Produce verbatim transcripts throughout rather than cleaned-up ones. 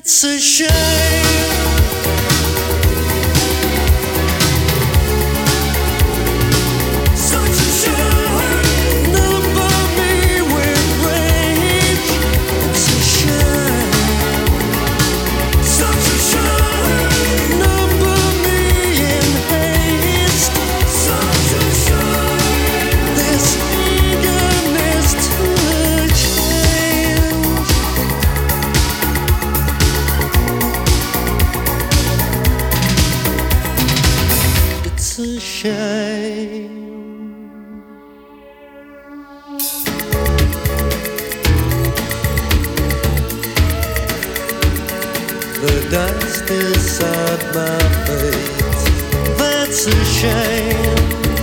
It's a shame. Such a shame. Number me with rage. It's a shame. Such a shame. Number me in haste. Such a shame. This eagerness to change. It's a shame. The dust inside my face, that's a shame.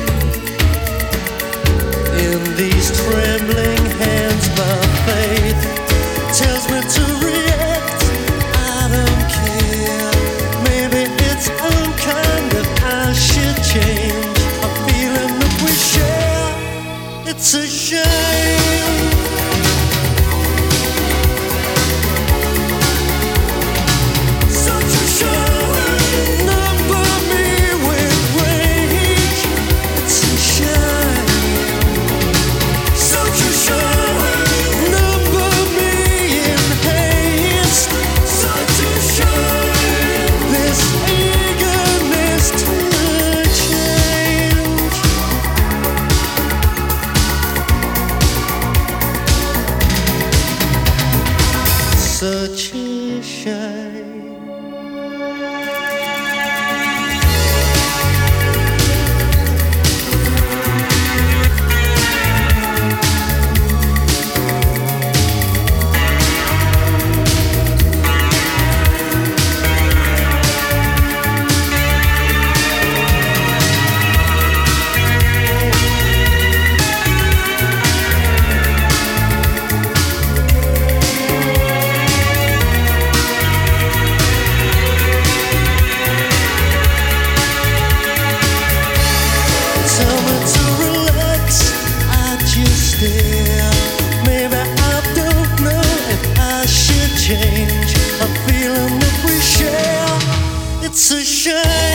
In these trembling hands my faith tells me to react. I don't care. Maybe it's unkind that I should change a feeling that we share. It's a shame. Such a shame. Number me with rage. It's a shame. Such a shame. Number me in haste. Such a shame. This eagerness to change. Such a shame. Tell me to relax, I just stare. Maybe I don't know if I should change a feeling that we share. It's a shame.